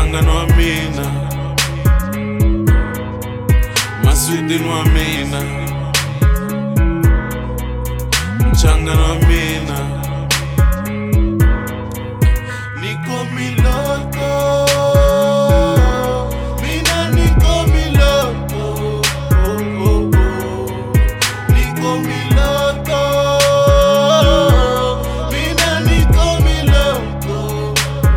Mchangano wa mina, maswiti wa mina, mchangano wa mina. Niko miloto, mina niko miloto, niko miloto, mina niko miloto.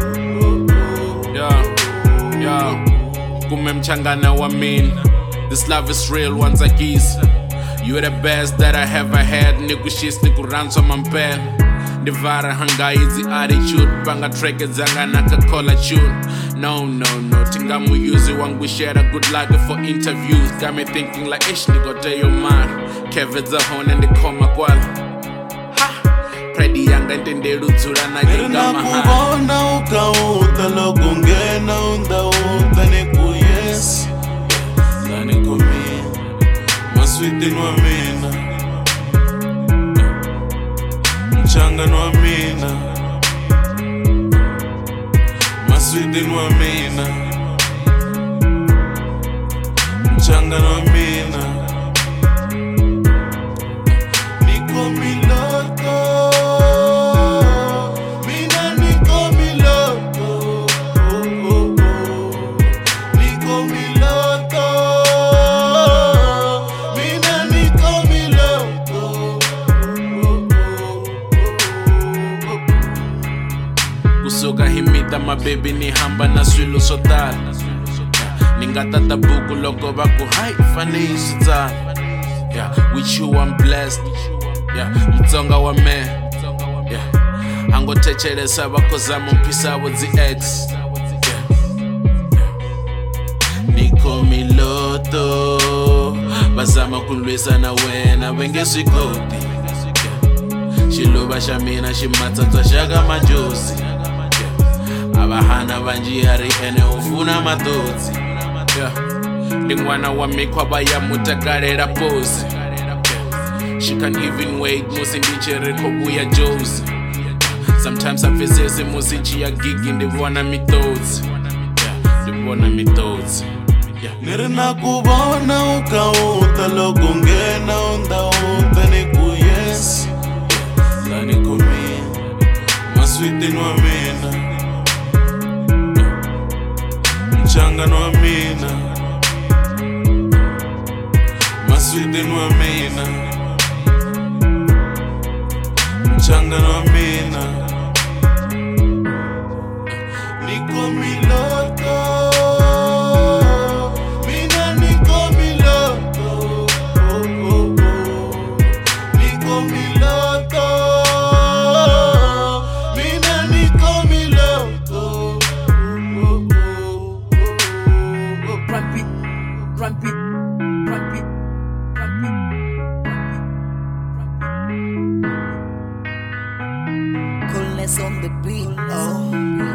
Yo, kume mchangana wa mina. This love is real once I kiss. You're the best that I ever had. Nikushis nikuranso mampel. Divara hanga easy attitude. Banga treke zanga nakakola tune. No, tinga muyuzi wangu share a good luck for interviews. Got me thinking like ish nigote yo man. Kevin's a hone and the koma kwala. Predi yanga ntende rutsura na jinga mahali. Nakubona ukauta lokungena undauta niku yes. Niko mina, maswiti wa mina, mchangano wa mina, maswiti wa mina, mchangano wa mina. Niko miloto, mina niko miloto, niko miloto, mina niko miloto. Kusuka himita mababy ni hamba na swilo sotala. Ningatata buku loko baku hai fane isitala. Yeah, with you I'm blessed. Yeah, mtonga wa me. Yeah, ango techelesa bako zama mpisa with the ex. Niko miloto, bazama kunlwisa na wena wengesi kodi. Shiluba shamina shimatata shaga majosi. Abahana banjihari ene ufuna matotsi. Lingwana wa mikwa baya mutakarera pose. She can't even wait musi ndichere kobuya jozi. Sometimes I feel musi njia gigi ndivona mitotsi. Ndivona mitotsi. Nirina kubona ukauta lokungena undauta niku yes. Niko mina, maswiti wa mina, mchangano wa mina, maswiti wa mina, mchangano wa mina. Niko miloto, mina niko miloto, niko miloto, mina niko miloto. Run beat. Coolness on the beat, oh.